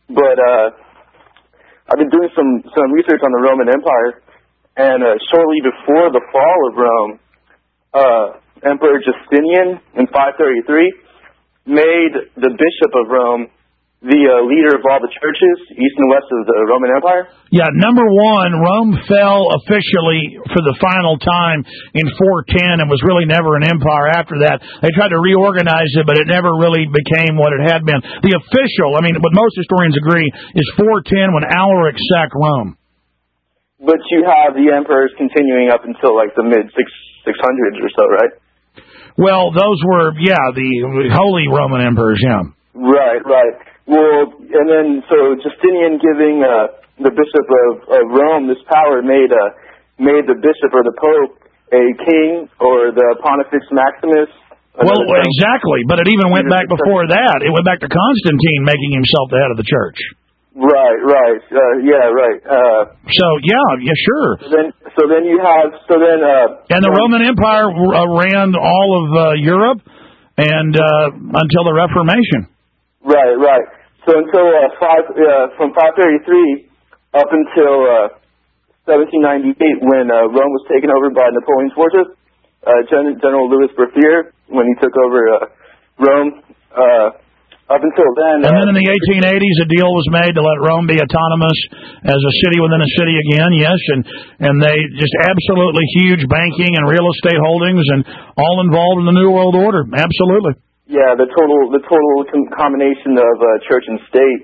but I've been doing some research on the Roman Empire, and shortly before the fall of Rome, Emperor Justinian in 533 made the Bishop of Rome the leader of all the churches east and west of the Roman Empire? Yeah, number one, Rome fell officially for the final time in 410 and was really never an empire after that. They tried to reorganize it, but it never really became what it had been. The official, I mean, what most historians agree, is 410 when Alaric sacked Rome. But you have the emperors continuing up until like the mid-600s or so, right? Well, those were, the Holy Roman emperors, yeah. Right. Well, and then so Justinian giving the Bishop of Rome this power made the Bishop or the Pope a king or the Pontifex Maximus. Well, exactly, but it even went back before that. It went back to Constantine making himself the head of the church. Right. Right. Sure. So then you have and the Roman Empire ran all of Europe and until the Reformation. Right. So until from 533 up until 1798, when Rome was taken over by Napoleon's forces, General Louis Berthier, when he took over Rome. Up until then, and then in the 1880s, a deal was made to let Rome be autonomous as a city within a city again. Yes, and they just absolutely huge banking and real estate holdings, and all involved in the New World Order. Absolutely. Yeah, the total combination of church and state,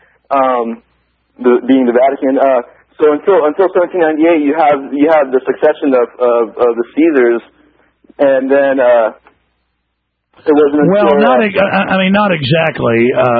being the Vatican. So until 1798, you have the succession of the Caesars, and then it wasn't until, not exactly.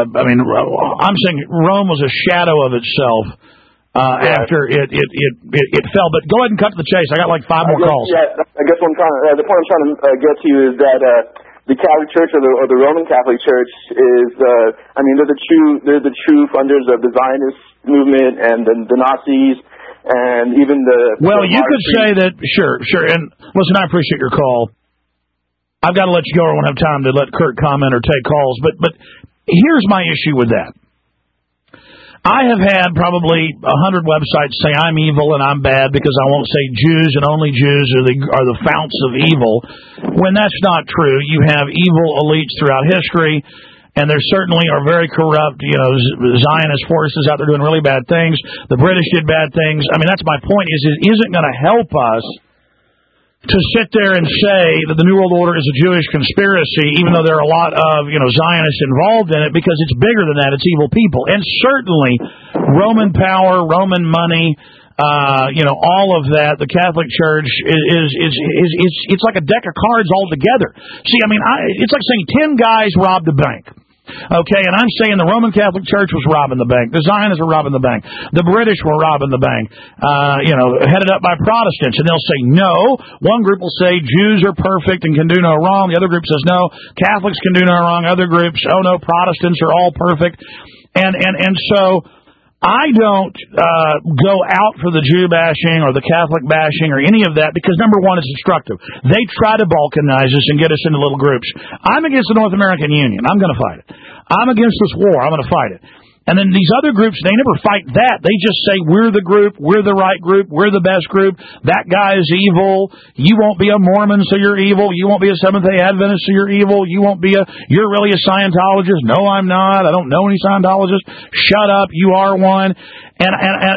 I'm saying Rome was a shadow of itself after it fell. But go ahead and cut to the chase. I got like 5 more calls. Yeah, I guess the point I'm trying to get to is that the Catholic Church or the Roman Catholic Church is, they're the true funders of the Zionist movement and the Nazis and even the. Well, you could say that, sure. And listen, I appreciate your call. I've got to let you go. I won't have time to let Kurt comment or take calls. But here's my issue with that. I have had probably 100 websites say I'm evil and I'm bad because I won't say Jews and only Jews are the founts of evil, when that's not true. You have evil elites throughout history, and there certainly are very corrupt, Zionist forces out there doing really bad things. The British did bad things. I mean, that's my point. It isn't going to help us to sit there and say that the New World Order is a Jewish conspiracy, even though there are a lot of, Zionists involved in it, because it's bigger than that. It's evil people. And certainly Roman power, Roman money, all of that, the Catholic Church it's like a deck of cards altogether. See, it's like saying 10 guys robbed a bank. Okay, and I'm saying the Roman Catholic Church was robbing the bank. The Zionists were robbing the bank. The British were robbing the bank, headed up by Protestants. And they'll say no. One group will say Jews are perfect and can do no wrong. The other group says no, Catholics can do no wrong. Other groups, oh no, Protestants are all perfect. And so I don't go out for the Jew bashing or the Catholic bashing or any of that because, number one, it's destructive. They try to balkanize us and get us into little groups. I'm against the North American Union. I'm going to fight it. I'm against this war. I'm going to fight it. And then these other groups, they never fight that. They just say, we're the group, we're the right group, we're the best group, that guy is evil, you won't be a Mormon, so you're evil, you won't be a Seventh-day Adventist, so you're evil, you're really a Scientologist, no, I'm not, I don't know any Scientologists, shut up, you are one. And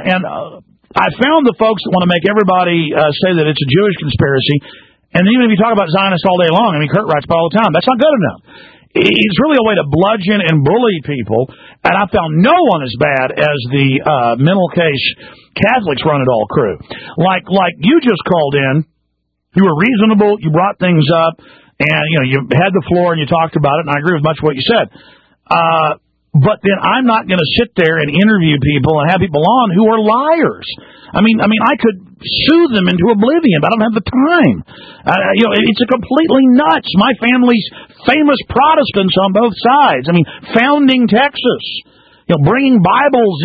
I found the folks that want to make everybody say that it's a Jewish conspiracy, and even if you talk about Zionists all day long, Kurt writes about all the time, that's not good enough. It's really a way to bludgeon and bully people, and I found no one as bad as the mental case Catholics run it all crew. Like you just called in, you were reasonable, you brought things up, and you had the floor and you talked about it, and I agree with much of what you said. But then I'm not going to sit there and interview people and have people on who are liars. I mean, I could soothe them into oblivion, but I don't have the time. It's a completely nuts. My family's famous Protestants on both sides. Founding Texas. Bringing Bibles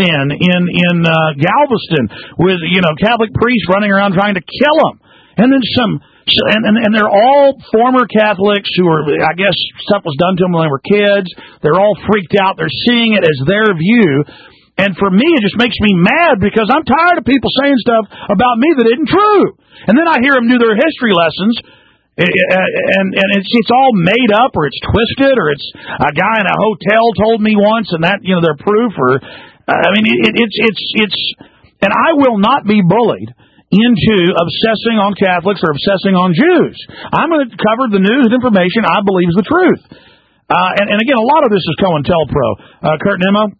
in Galveston with, Catholic priests running around trying to kill them. And then some So, and they're all former Catholics who are, I guess, stuff was done to them when they were kids. They're all freaked out. They're seeing it as their view. And for me, it just makes me mad because I'm tired of people saying stuff about me that isn't true. And then I hear them do their history lessons, and it's all made up, or it's twisted, or it's a guy in a hotel told me once, and that, they're proof. Or I mean, it's and I will not be bullied into obsessing on Catholics or obsessing on Jews. I'm going to cover the news and information I believe is the truth. And again, a lot of this is COINTELPRO. Kurt and Emma?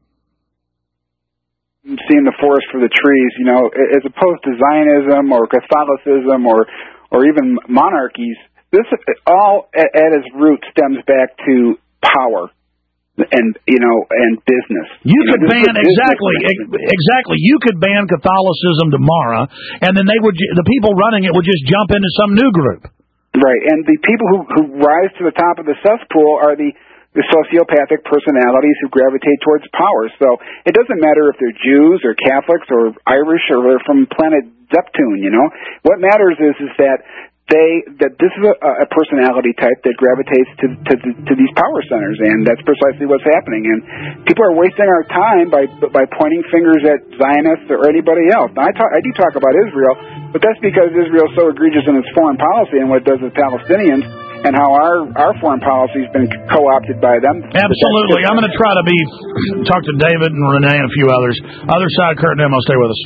Seeing the forest for the trees, as opposed to Zionism or Catholicism or even monarchies, this all at its root stems back to power and business. You could ban exactly. You could ban Catholicism tomorrow, and then the people running it would just jump into some new group. Right, and the people who rise to the top of the cesspool are the sociopathic personalities who gravitate towards power. So it doesn't matter if they're Jews or Catholics or Irish or they're from planet Neptune. What matters is that this is a personality type that gravitates to these power centers, and that's precisely what's happening. And people are wasting our time by pointing fingers at Zionists or anybody else. Now, I do talk about Israel, but that's because Israel's so egregious in its foreign policy and what it does with Palestinians, and how our foreign policy has been co-opted by them. Absolutely. I'm going to try to talk to David and Renee and a few others. Other side, Kurt and Emma, stay with us.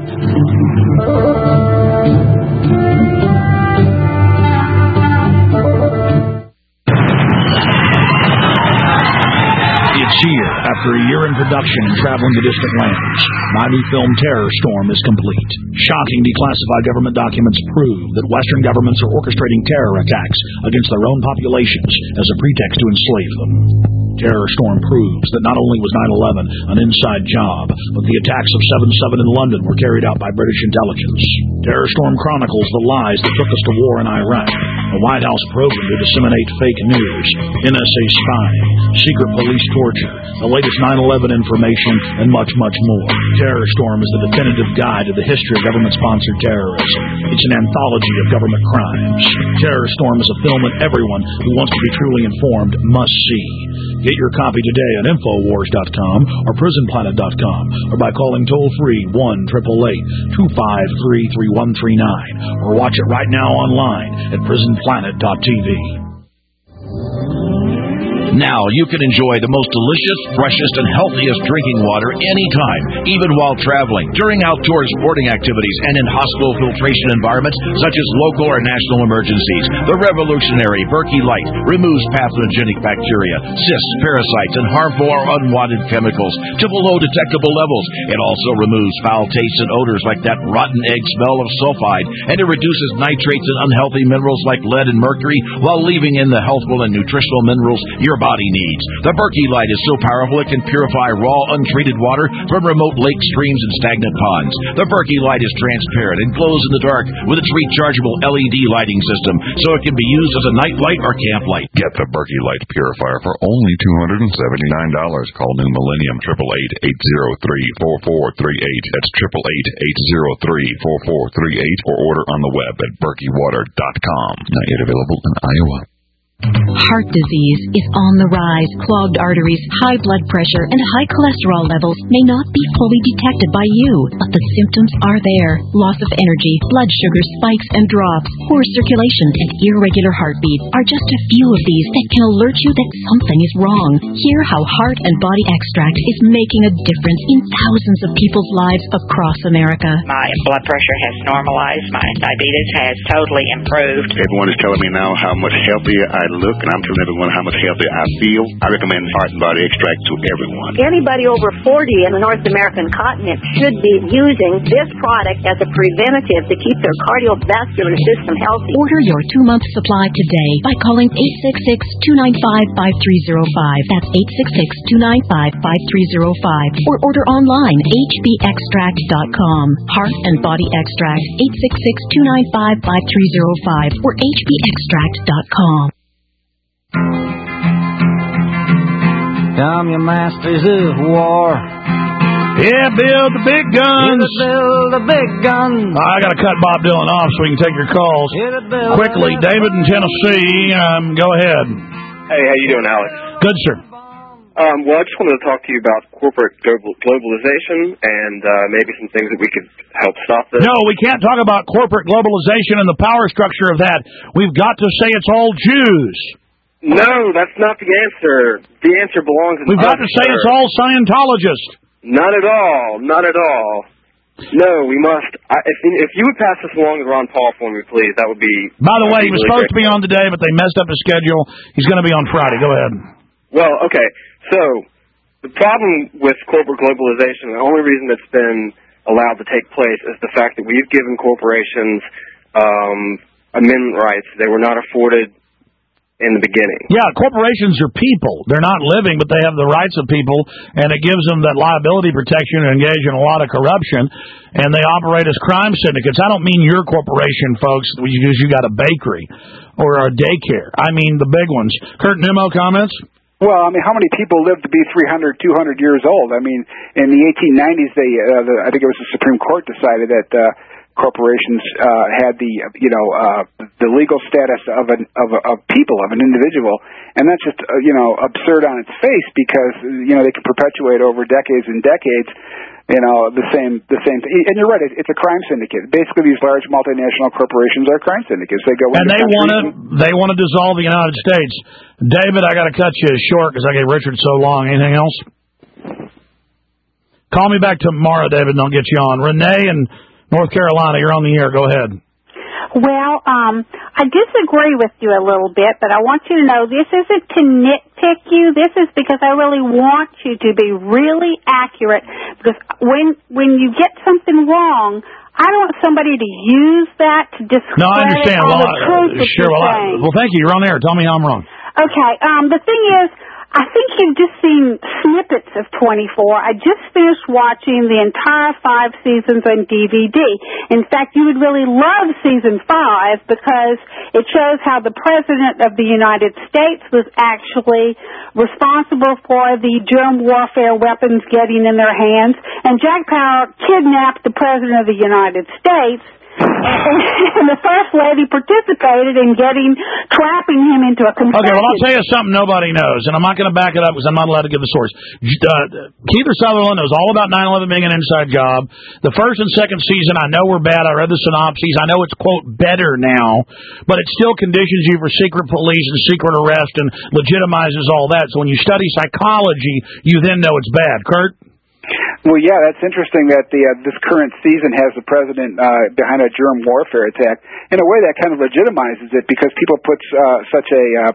It's here. After a year in production and traveling to distant lands, my new film Terror Storm is complete. Shocking declassified government documents prove that Western governments are orchestrating terror attacks against their own populations as a pretext to enslave them. Terror Storm proves that not only was 9/11 an inside job, but the attacks of 7/7 in London were carried out by British intelligence. Terror Storm chronicles the lies that took us to war in Iraq, a White House program to disseminate fake news, NSA spying, secret police torture, the latest 9/11 information, and much, much more. Terror Storm is the definitive guide to the history of government-sponsored terrorism. It's an anthology of government crimes. Terror Storm is a film that everyone who wants to be truly informed must see. Get your copy today at Infowars.com or PrisonPlanet.com or by calling toll-free 1-888-253-3139 or watch it right now online at PrisonPlanet.tv. Now you can enjoy the most delicious, freshest, and healthiest drinking water anytime, even while traveling, during outdoor sporting activities, and in hospital filtration environments such as local or national emergencies. The revolutionary Berkey Light removes pathogenic bacteria, cysts, parasites, and harmful or unwanted chemicals to below detectable levels. It also removes foul tastes and odors like that rotten egg smell of sulfide, and it reduces nitrates and unhealthy minerals like lead and mercury while leaving in the healthful and nutritional minerals your body needs. The Berkey Light is so powerful it can purify raw, untreated water from remote lakes, streams, and stagnant ponds. The Berkey Light is transparent and glows in the dark with its rechargeable LED lighting system, so it can be used as a night light or camp light. Get the Berkey Light Purifier for only $279. Call New Millennium 888-803-4438. That's 888-803-4438 or order on the web at berkeywater.com. Not yet available in Iowa. Heart disease is on the rise. Clogged arteries, high blood pressure, and high cholesterol levels may not be fully detected by you, but the symptoms are there. Loss of energy, blood sugar spikes and drops, poor circulation, and irregular heartbeat are just a few of these that can alert you that something is wrong. Hear how Heart and Body Extract is making a difference in thousands of people's lives across America. My blood pressure has normalized. My diabetes has totally improved. Everyone is telling me now how much healthier I look, and I'm telling everyone how much healthier I feel. I recommend Heart and Body Extract to everyone. Anybody over 40 in the North American continent should be using this product as a preventative to keep their cardiovascular system healthy. Order your 2-month supply today by calling 866-295-5305. That's 866-295-5305. Or order online, hbextract.com. Heart and Body Extract, 866-295-5305 or hbextract.com. Come, you masters of war, Yeah, build the big guns. Build the big guns. I got to cut Bob Dylan off so we can take your calls. Quickly, David in Tennessee, go ahead. Hey, how you doing, Alex? Good, sir. Well, I just wanted to talk to you about corporate globalization and maybe some things that we could help stop this. No, we can't talk about corporate globalization and the power structure of that. We've got to say it's all Jews. No, that's not the answer. The answer belongs in We've got to say it's all Scientologists. Not at all. Not at all. No, we must. If you would pass this along to Ron Paul for me, please, that would be... By the way, he was supposed to be on today, but they messed up his schedule. He's going to be on Friday. Go ahead. Well, okay. So, the problem with corporate globalization, the only reason it's been allowed to take place is the fact that we've given corporations amendment rights they were not afforded in the beginning. Yeah, corporations are people. They're not living, but they have the rights of people, and it gives them that liability protection and engage in a lot of corruption, and they operate as crime syndicates. I don't mean your corporation, folks, because you got a bakery or a daycare. I mean the big ones. Kurt Nimmo, comments? Well, I mean, how many people live to be 300, 200 years old? I mean, in the 1890s, I think it was the Supreme Court decided that corporations had the legal status of people, of an individual, and that's just absurd on its face because they can perpetuate over decades and decades. The same thing. And you're right, it's a crime syndicate. Basically, these large multinational corporations are crime syndicates. They go and they want to dissolve the United States. David, I got to cut you short because I gave Richard so long. Anything else? Call me back tomorrow, David, and I'll get you on. Renee in North Carolina, you're on the air. Go ahead. Well, I disagree with you a little bit, but I want you to know this isn't to nitpick you. This is because I really want you to be really accurate. Because when you get something wrong, I don't want somebody to use that to discredit all the truth that you're saying. Well, thank you. You're on air. Tell me how I'm wrong. Okay. The thing is, I think you've just seen snippets of 24. I just finished watching the entire 5 seasons on DVD. In fact, you would really love season 5 because it shows how the President of the United States was actually responsible for the germ warfare weapons getting in their hands. And Jack Bauer kidnapped the President of the United States. And the First Lady participated in trapping him into a confession. Okay, well, I'll tell you something nobody knows, and I'm not going to back it up because I'm not allowed to give the source. Kiefer Sutherland knows all about 9/11 being an inside job. The first and second season, I know were bad. I read the synopses. I know it's, quote, better now, but it still conditions you for secret police and secret arrest and legitimizes all that. So when you study psychology, you then know it's bad. Kurt? Well, yeah, that's interesting that this current season has the president behind a germ warfare attack. In a way, that kind of legitimizes it because people put such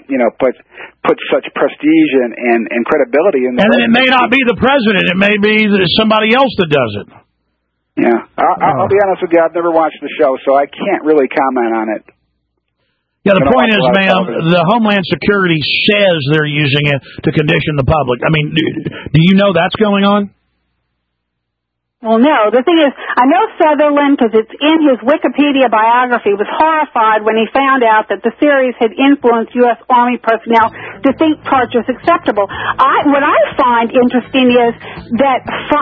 prestige and credibility in. And then it may not be the president; it may be somebody else that does it. Yeah, I'll be honest with you. I've never watched the show, so I can't really comment on it. Yeah, the point is, ma'am, the Homeland Security says they're using it to condition the public. I mean, do you know that's going on? Well, no. The thing is, I know Sutherland, because it's in his Wikipedia biography, was horrified when he found out that the series had influenced U.S. Army personnel to think torture was acceptable. What I find interesting is that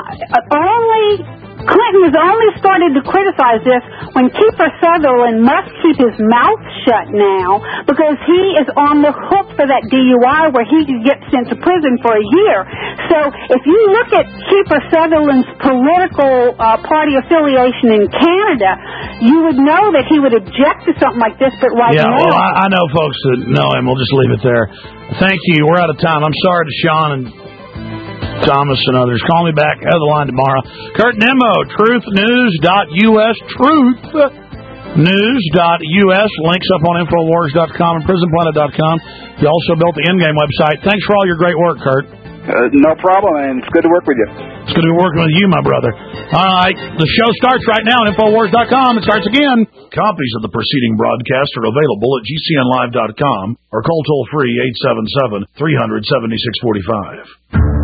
Clinton has only started to criticize this when Kiefer Sutherland must keep his mouth shut now because he is on the hook for that DUI where he could get sent to prison for a year. So if you look at Kiefer Sutherland's political party affiliation in Canada, you would know that he would object to something like this, but now... Yeah, well, I know folks that know him. We'll just leave it there. Thank you. We're out of time. I'm sorry to Sean and Thomas and others. Call me back. Have the line tomorrow. Kurt Nimmo, truthnews.us, truthnews.us. Links up on Infowars.com and PrisonPlanet.com. You also built the Endgame website. Thanks for all your great work, Kurt. No problem, and it's good to work with you. It's good to be working with you, my brother. All right, the show starts right now on Infowars.com. It starts again. Copies of the preceding broadcast are available at GCNlive.com or call toll-free 877-300-7645.